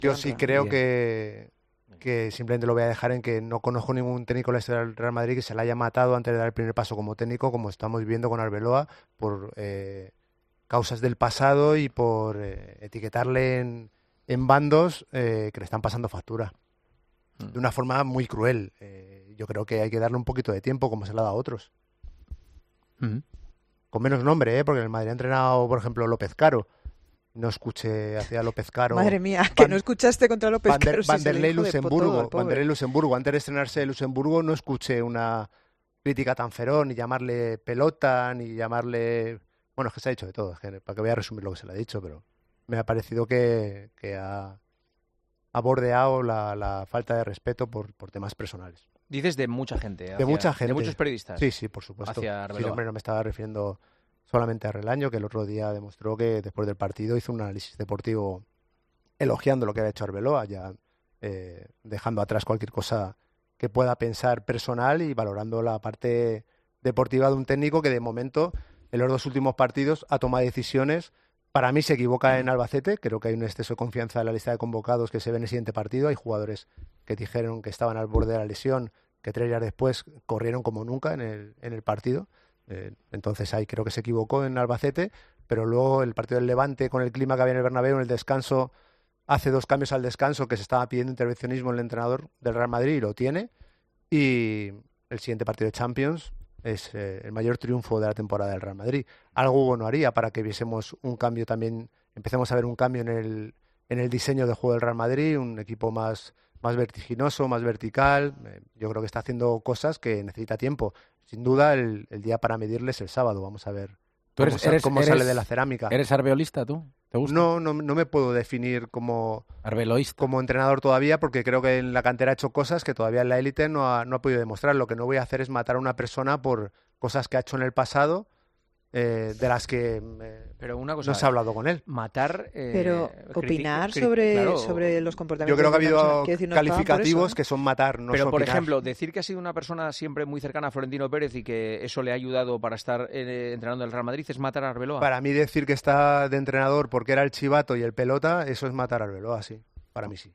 Yo sí creo Bien. que simplemente lo voy a dejar en que no conozco ningún técnico del Real Madrid que se le haya matado antes de dar el primer paso como técnico, como estamos viendo con Arbeloa, por causas del pasado y por etiquetarle en bandos que le están pasando factura. De una forma muy cruel. Yo creo que hay que darle un poquito de tiempo, como se le ha dado a otros. Ujú. Con menos nombre, porque en el Madrid ha entrenado, por ejemplo, López Caro. No escuché hacia López Caro. Madre mía, que no escuchaste contra López Caro si se le Vanderlei dijo de todo al Luxemburgo. pobre. Vanderlei Luxemburgo. Antes de estrenarse de Luxemburgo no escuché una crítica tan feroz, ni llamarle pelota, ni llamarle... Bueno, es que se ha dicho de todo. Es que, para que voy a resumir lo que se le ha dicho, pero me ha parecido que ha bordeado la falta de respeto por temas personales. Dices de mucha gente, De mucha gente. de muchos periodistas. Sí, sí, por supuesto. Hacia Sí, Arbeloa. hombre, no me estaba refiriendo solamente a Relaño, que el otro día demostró que después del partido hizo un análisis deportivo elogiando lo que había hecho Arbeloa, ya dejando atrás cualquier cosa que pueda pensar personal y valorando la parte deportiva de un técnico que de momento en los dos últimos partidos ha tomado decisiones. Para mí se equivoca en Albacete, creo que hay un exceso de confianza en la lista de convocados que se ve en el siguiente partido. Hay jugadores que dijeron que estaban al borde de la lesión, que 3 días después corrieron como nunca en el partido. Entonces ahí creo que se equivocó en Albacete, pero luego el partido del Levante con el clima que había en el Bernabéu, en el descanso, hace 2 cambios al descanso, que se estaba pidiendo intervencionismo en el entrenador del Real Madrid y lo tiene. Y el siguiente partido de Champions es el mayor triunfo de la temporada del Real Madrid. Algo Hugo no haría para que viésemos un cambio también, empecemos a ver un cambio en el diseño de juego del Real Madrid, un equipo más vertiginoso, más vertical. Yo creo que está haciendo cosas que necesita tiempo. Sin duda, el día para medirles es el sábado. Vamos a ver ¿Tú cómo sale de la cerámica. ¿Eres arbeolista tú? ¿Te gusta? No me puedo definir como Arbeloísta. entrenador todavía, porque creo que en la cantera ha hecho cosas que todavía en la élite no ha podido demostrar. Lo que no voy a hacer es matar a una persona por cosas que ha hecho en el pasado, de las que Pero una cosa, no se ha hablado con él. matar... Pero opinar claro, sobre los Yo comportamientos creo que ha de una persona, habido quiero decir, no pagan por calificativos eso, ¿no? que son matar, no pero, son por opinar. ejemplo, decir que ha sido una persona siempre muy cercana a Florentino Pérez y que eso le ha ayudado para estar entrenando el Real Madrid es matar a Arbeloa. Para mí decir que está de entrenador porque era el chivato y el pelota, eso es matar al Arbeloa, sí. Para mí sí.